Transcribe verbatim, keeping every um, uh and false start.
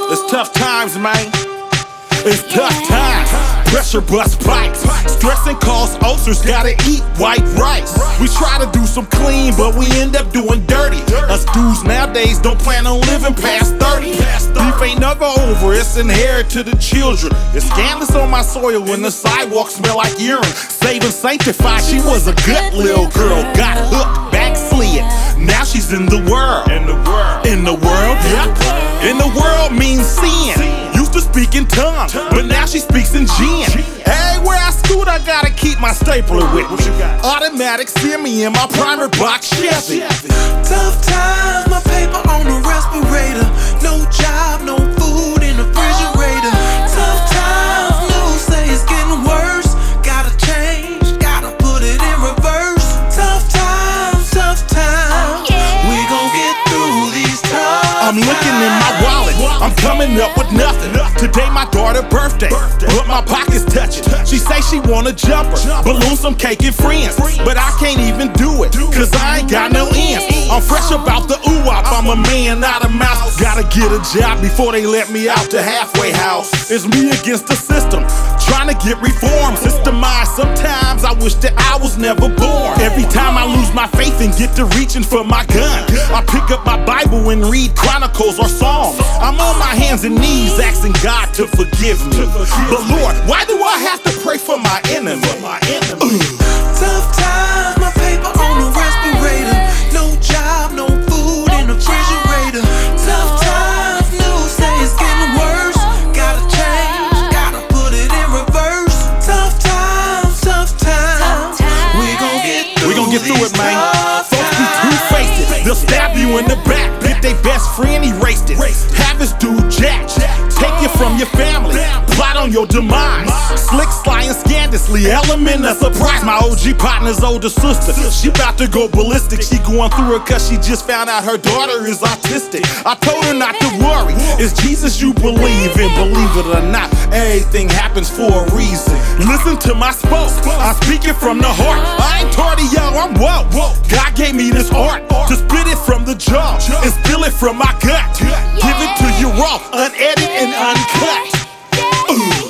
It's tough times, man. It's tough times. Pressure bust pipes. Stressing cause ulcers, gotta eat white rice. We try to do some clean, but we end up doing dirty. Us dudes nowadays don't plan on living past thirty. Beef ain't never over, it's inherited to the children. It's scandalous on my soil when the sidewalks smell like urine. Saved and sanctified, she was a good little girl. Got hooked, backslid. Now she's in the world. In the world. In the world, yeah. In the world means sin. Used to speak in tongues, but now she speaks in gin. Everywhere I scoot, I gotta keep my stapler with me. Automatic semi in my primer box Chevy. Tough times, my paper on the respirator. No job, no food in the refrigerator. Tough times, news say it's getting worse. Gotta change, gotta put it in reverse. Tough times, tough times. We gon' get through these tough I'm looking in my wallet, I'm coming up with nothing. Today my daughter's birthday, but my pocket's touching. She say she want a jumper, balloon, some cake and friends. But I can't even do it, cause I ain't got no ends. I'm fresh about the ooh-wop, I'm a man, not a mouse. Gotta get a job before they let me out the halfway house. It's me against the system, trying to get reformed, systemized. Sometimes I wish that I was never born. Every time I lose my faith and get to reaching for my gun, I pick up my Bible and read Chronicles or Psalms. I'm on my hands and knees asking God to forgive me. But Lord, why do I have to pray for my enemy? Tough times, my paper on the respirator. No job, no food in the refrigerator. Tough times, news say it's getting worse. Gotta change, gotta put it in reverse. Tough times, tough times. We gon' get through We gon' get through it, man. tough Folks be two-faced, they'll stab you in the back. Get they best friend erased it. Have his dude jacked. Take you from your family, plot on your demise. Slick, sly, and scandalously, element of surprise. My O G partner's older sister, she bout to go ballistic. She going through it cause she just found out her daughter is autistic. I told her not to worry, it's Jesus you believe in. Believe it or not, everything happens for a reason. Listen to my spoke, I speak it from the heart. I ain't tardy, yo, I'm woke. God gave me this art to spit it from the jaw and spill it from my gut. Give it to you raw, unedited and uncut. Ooh.